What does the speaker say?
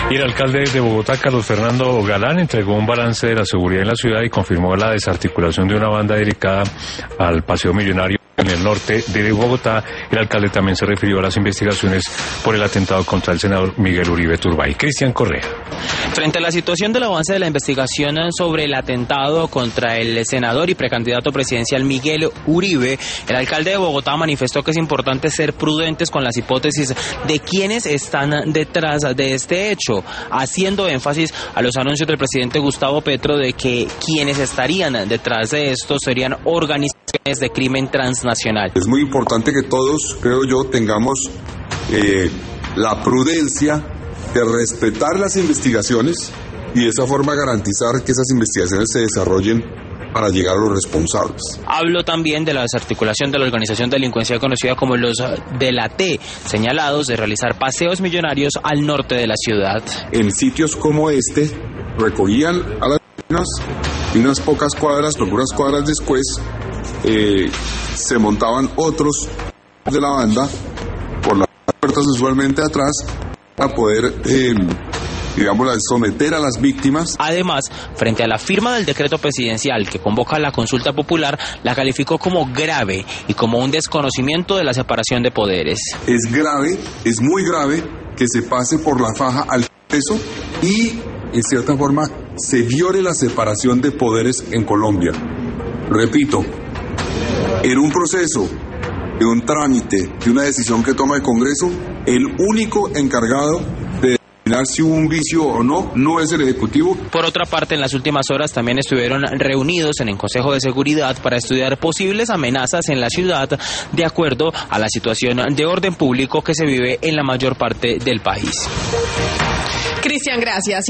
Y el alcalde de Bogotá, Carlos Fernando Galán, entregó un balance de la seguridad en la ciudad y confirmó la desarticulación de una banda dedicada al Paseo Millonario en el norte de Bogotá. El alcalde también se refirió a las investigaciones por el atentado contra el senador Miguel Uribe Turbay. Cristian Correa. Frente a la situación del avance de la investigación sobre el atentado contra el senador y precandidato presidencial Miguel Uribe, el alcalde de Bogotá manifestó que es importante ser prudentes con las hipótesis de quiénes están detrás de este hecho, haciendo énfasis a los anuncios del presidente Gustavo Petro de que quienes estarían detrás de esto serían organizaciones de crimen transnacional. Es muy importante que todos, creo yo, tengamos la prudencia de respetar las investigaciones y de esa forma garantizar que esas investigaciones se desarrollen para llegar a los responsables. Habló también de la desarticulación de la organización delincuencial conocida como los de la T, señalados de realizar paseos millonarios al norte de la ciudad. En sitios como este, recogían a las personas y unas pocas cuadras, algunas cuadras después, se montaban otros de la banda por las puertas usualmente atrás para poder, someter a las víctimas. Además, frente a la firma del decreto presidencial que convoca la consulta popular, la calificó como grave y como un desconocimiento de la separación de poderes. Es grave, es muy grave que se pase por la faja al Congreso y, en cierta forma, se viole la separación de poderes en Colombia. Repito, en un proceso, de un trámite, de una decisión que toma el Congreso, el único encargado de determinar si hubo un vicio o no es el Ejecutivo. Por otra parte, en las últimas horas también estuvieron reunidos en el Consejo de Seguridad para estudiar posibles amenazas en la ciudad de acuerdo a la situación de orden público que se vive en la mayor parte del país. Cristian, gracias.